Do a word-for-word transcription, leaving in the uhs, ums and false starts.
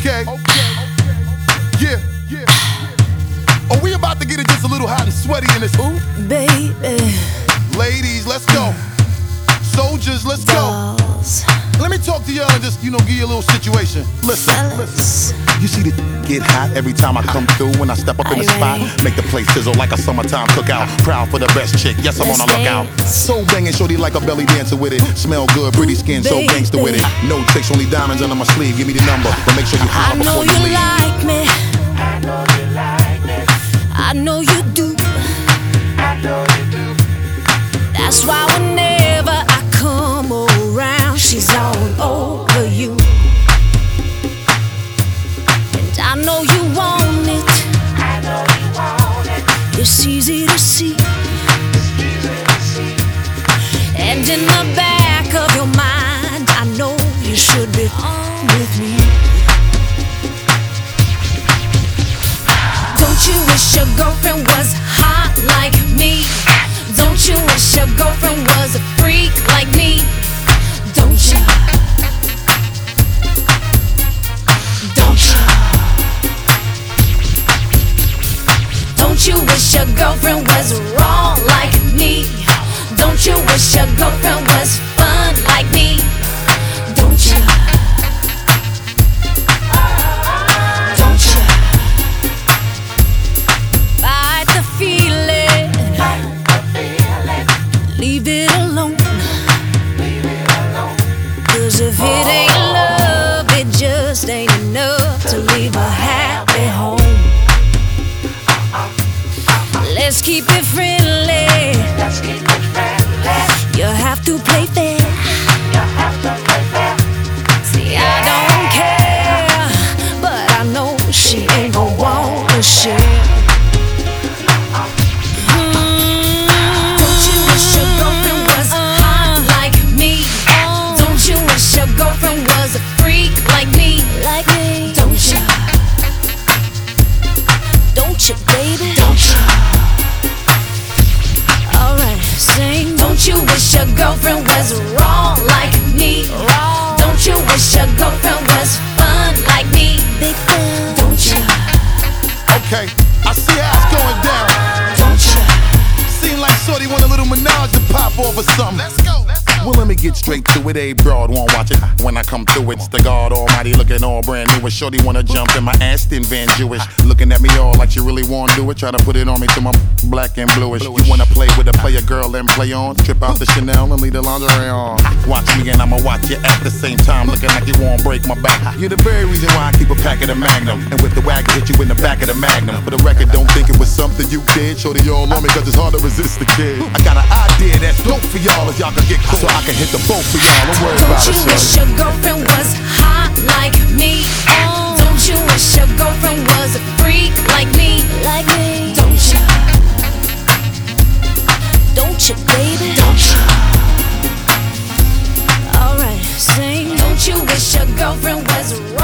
Okay. Yeah. Oh, we about to get it just a little hot and sweaty in this. Ooh, baby. Ladies, let's go. Soldiers, let's go. Dolls. Let me talk to y'all and just, you know, give you a little situation. Listen, listen. You see the get hot every time I come through. When I step up in the spot, make the place sizzle like a summertime cookout. Proud for the best chick, yes, I'm on a lookout. So banging, shorty like a belly dancer with it. Smell good, pretty skin, so gangster with it. No tricks, only diamonds under my sleeve. Give me the number, but make sure you I holler know before you you leave. like me. I know you like me. I know you do. I know you do. That's why whenever I come around, she's all over you. And I know you want it. I know you want it. It's easy to see. It's easy to see. And in the back of your mind, I know you should be on with me. Don't you wish your girlfriend was hot like me? Don't you wish your girlfriend was a freak like me? Don't you? Don't you? Don't you wish your girlfriend was wrong like me? Don't you wish your girlfriend was fun like me? Don't you? Don't you? Fight the feeling. Leave it alone. Leave it alone. Cause if it ain't love, it just ain't enough to leave a happy home. Let's keep it friendly. Let's keep it friendly. You have to play fair. You have to play fair. See, I don't care, but I know she ain't gon' wanna share. Girlfriend was a freak like me, like me. Don't you? Don't you, baby? Don't you? Alright, sing. Don't you wish your girlfriend was wrong like me? Wrong. Don't you wish your girlfriend was fun like me? Big fan. Don't you? Okay, I see how it's going down. Don't you? Seem like shorty want a little menage to pop off or something. Let's go, let's go. Well, let me get straight to it. A broad won't watch it. When I come through, it's the God Almighty looking all brand new. And shorty wanna jump in my Aston Van Jewish. Looking at me all like you really wanna do it. Try to put it on me till my black and bluish. You wanna play with a player girl and play on? Trip out the Chanel and leave the lingerie on. Watch me and I'ma watch you at the same time. Looking like you won't break my back. You're the very reason why I keep a pack of the Magnum. And with the wagon, hit you in the back of the Magnum. For the record, don't think it was something you did. Shorty all on me cause it's hard to resist the kid. I got an idea that's dope for y'all if y'all can get cool. So I can hit the boat for y'all. Don't worry about it, Don't you wish your girlfriend was hot like me? Don't you wish your girlfriend was a freak like me? Like me. Don't you? Don't you, baby? Don't you? Alright, sing. Don't you wish your girlfriend was